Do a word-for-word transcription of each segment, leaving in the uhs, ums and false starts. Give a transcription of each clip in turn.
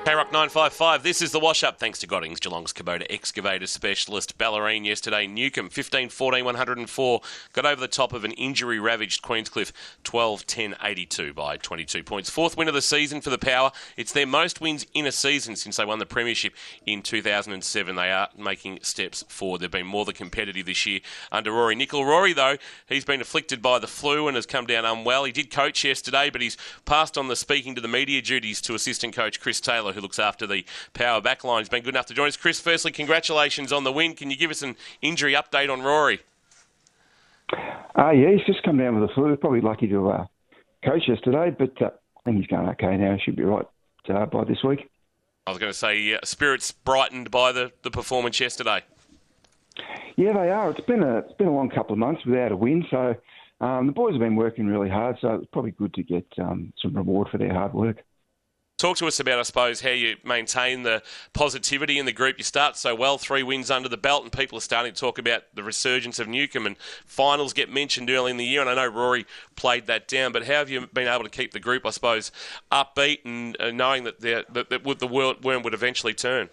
K-Rock nine five five, this is the wash-up thanks to Goddings, Geelong's Kubota excavator specialist. Ballerine yesterday, Newcombe fifteen fourteen one oh four, got over the top of an injury-ravaged Queenscliff twelve ten eighty-two by twenty-two points. Fourth win of the season for the Power. It's their most wins in a season since they won the premiership in two thousand seven. They are making steps forward. They've been more than competitive this year under Rory Nicol. Rory, though, he's been afflicted by the flu and has come down unwell. He did coach yesterday, but he's passed on the speaking to the media duties to assistant coach Chris Taylor, who looks after the Power backline. He's been good enough to join us. Chris, firstly, congratulations on the win. Can you give us an injury update on Rory? Uh, yeah, he's just come down with the flu. He's probably lucky to uh, coach yesterday, but uh, I think he's going okay now. He should be right uh, by this week. I was going to say, uh, spirits brightened by the, the performance yesterday. Yeah, they are. It's been a it's been a long couple of months without a win, so um, the boys have been working really hard, so it's probably good to get um, some reward for their hard work. Talk to us about, I suppose, how you maintain the positivity in the group. You start so well, three wins under the belt, and people are starting to talk about the resurgence of Newcombe, and finals get mentioned early in the year, and I know Rory played that down, but how have you been able to keep the group, I suppose, upbeat and uh, knowing that, that, that the worm would eventually turn?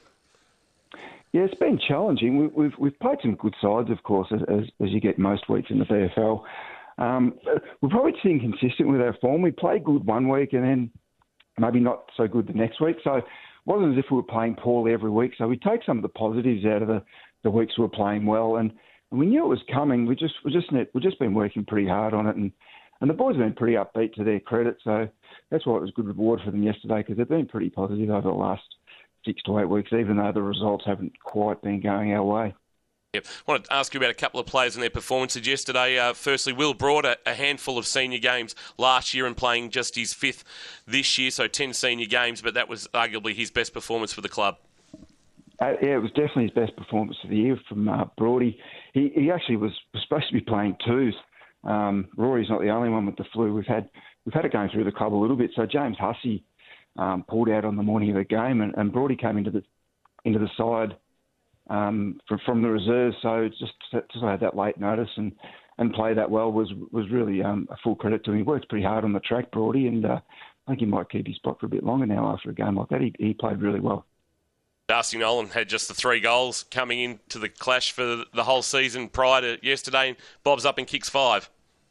Yeah, it's been challenging. We, we've we've played some good sides, of course, as, as, as you get most weeks in the B F L. Um, we're probably just inconsistent with our form. We play good one week and then maybe not so good the next week. So it wasn't as if we were playing poorly every week. So we take some of the positives out of the, the weeks we were playing well. And, and we knew it was coming. We just we just we've just been working pretty hard on it. And, and the boys have been pretty upbeat to their credit. So that's why it was a good reward for them yesterday, because they've been pretty positive over the last six to eight weeks, even though the results haven't quite been going our way. Yep. I wanted to ask you about a couple of players and their performances yesterday. Uh, firstly, Will Broad, a, a handful of senior games last year and playing just his fifth this year, so ten senior games, but that was arguably his best performance for the club. Uh, yeah, it was definitely his best performance of the year from uh, Broady. He, he actually was, was supposed to be playing twos. Um, Rory's not the only one with the flu. We've had we've had it going through the club a little bit. So James Hussey um, pulled out on the morning of the game, and, and Broady came into the into the side Um, from, from the reserves, so just to, to have that late notice and, and play that well was was really um, a full credit to him. He worked pretty hard on the track, Broady, and uh, I think he might keep his spot for a bit longer now after a game like that. He, he played really well. Darcy Nolan had just the three goals coming into the clash for the whole season prior to yesterday. Bob's up and kicks five.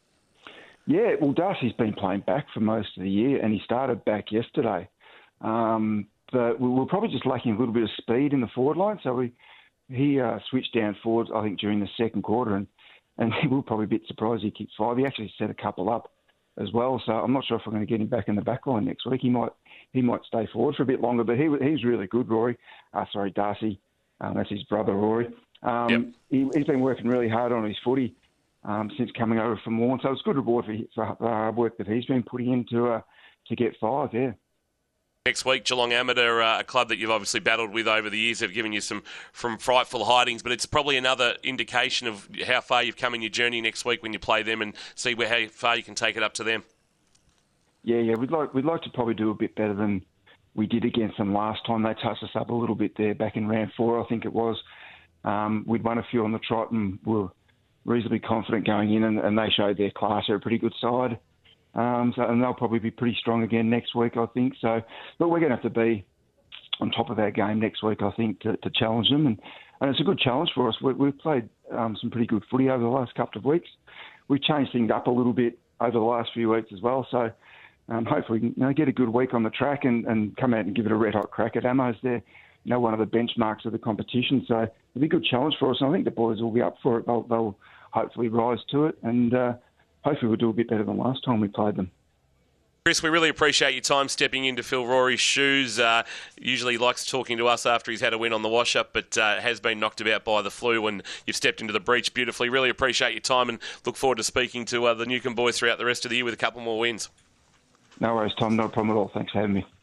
Yeah, well, Darcy's been playing back for most of the year, and he started back yesterday. Um, but we were probably just lacking a little bit of speed in the forward line, so we He uh, switched down forwards, I think, during the second quarter, and, and we were probably a bit surprised he kicked five. He actually set a couple up as well, so I'm not sure if we're going to get him back in the back line next week. He might he might stay forward for a bit longer, but he he's really good, Rory. Uh, sorry, Darcy. Um, that's his brother, Rory. Um, yep. he, he's been working really hard on his footy um, since coming over from Warren, so it's good reward for, for the hard work that he's been putting into uh, to get five, yeah. Next week, Geelong Amateur, uh, a club that you've obviously battled with over the years, have given you some from frightful hidings, but it's probably another indication of how far you've come in your journey next week when you play them and see where how far you can take it up to them. Yeah, yeah, we'd like we'd like to probably do a bit better than we did against them last time. They touched us up a little bit there back in round four, I think it was. Um, we'd won a few on the trot and were reasonably confident going in, and, and they showed their class. They're a pretty good side. Um, so, and they'll probably be pretty strong again next week, I think. So, but we're going to have to be on top of our game next week, I think, to, to challenge them. And, and it's a good challenge for us. We, we've played um, some pretty good footy over the last couple of weeks. We've changed things up a little bit over the last few weeks as well. So um, hopefully we can you know, get a good week on the track and, and come out and give it a red-hot crack at Amos. They're you know, one of the benchmarks of the competition. So it'll be a good challenge for us. And I think the boys will be up for it. They'll, they'll hopefully rise to it. And uh, hopefully we'll do a bit better than last time we played them. Chris, we really appreciate your time stepping in to fill Rory's shoes. Uh, usually he likes talking to us after he's had a win on the wash-up, but uh, has been knocked about by the flu, and you've stepped into the breach beautifully. Really appreciate your time and look forward to speaking to uh, the Newcombe boys throughout the rest of the year with a couple more wins. No worries, Tom. No problem at all. Thanks for having me.